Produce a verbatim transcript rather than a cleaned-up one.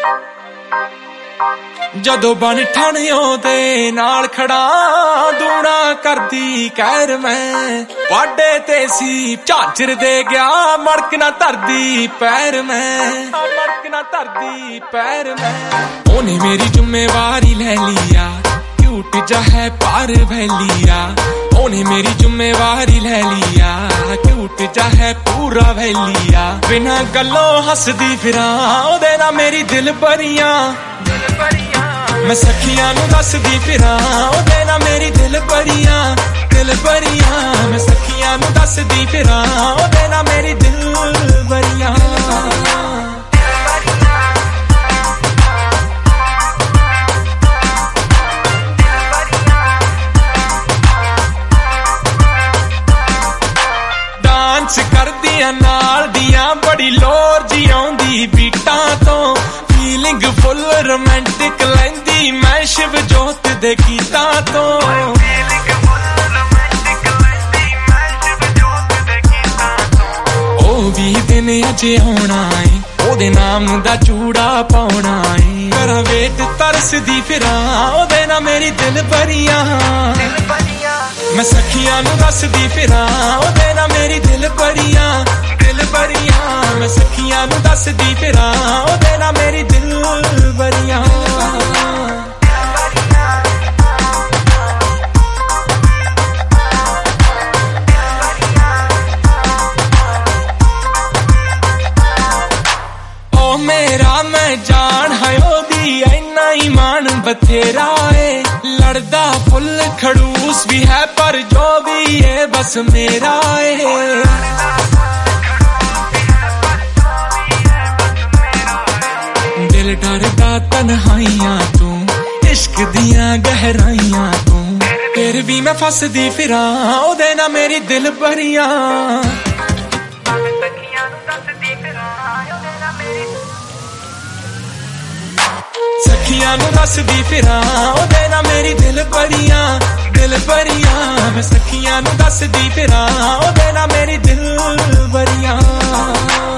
ਜਦੋਂ ਬਣ ਠਾਣਿਓ ਦੇ ਨਾਲ ਖੜਾ ਦੂਣਾ ਕਰਦੀ ਕਹਿਰ ਮੈਂ ਵਾਡੇ ਤੇ ਸੀ ਝਾਂਜਰ ਦੇ ਗਿਆ ਮੜਕ ਨਾ ਧਰਦੀ ਪੈਰ ਮੈਂ ਮੜਕ ਨਾ ਧਰਦੀ ਪੈਰ ਮੈਂ ਉਹਨੇ ਮੇਰੀ ਜ਼ਿੰਮੇਵਾਰੀ ਲੈ ਲਿਆ क्यूट जा है पार वैलिया ओने मेरी जिम्मेवारी ले लिया क्यूट जा है पूरा वैलिया बिना गल्लों हसदी फिरां ओदे ना मेरी दिल भरियां मैं सखियां नू दसदी फिरां ओदे ना मेरी दिल भरियां दिल भरियां मैं सखियां नू दसदी फिरां ओदे ना मेरी दिल भरियां करदियां नाल दियां बड़ी लोर जी आउंदी बीटां तो फीलिंग फुल रोमांटिक लैंदी मैं शिव जोत दे गीतां तो ओ भी दिन अजे आउणा ए ओदे नाम दा चूड़ा पाउणा ए करा वेट तरसदी फिरां ओदे ना मेरी दिल भरियां मैं सखियां नू दसदी फिरां ओदे ना मेरी दिल भरियां दिल भरियां मैं सखियां नू दसदी फिरां ओदे ना मेरी दिल भरियां ओ मेरा मैं जान है ओदी इन्ना ईमान बथेरा है लड़दा फुल खड़ूस भी है पर जो भी है बस मेरा है दिल डरदा तन्हाइयां तू इश्क दियां गहराइयां तू फिर भी मैं फसदी फिरां ओदे ना मेरी दिल भरियां सखियां नू दसदी फिरां ओदे ना मेरी दिल भरियां दिल भरियां मैं सखियां नू दसदी फिरां ओदे ना मेरी दिल भरियां।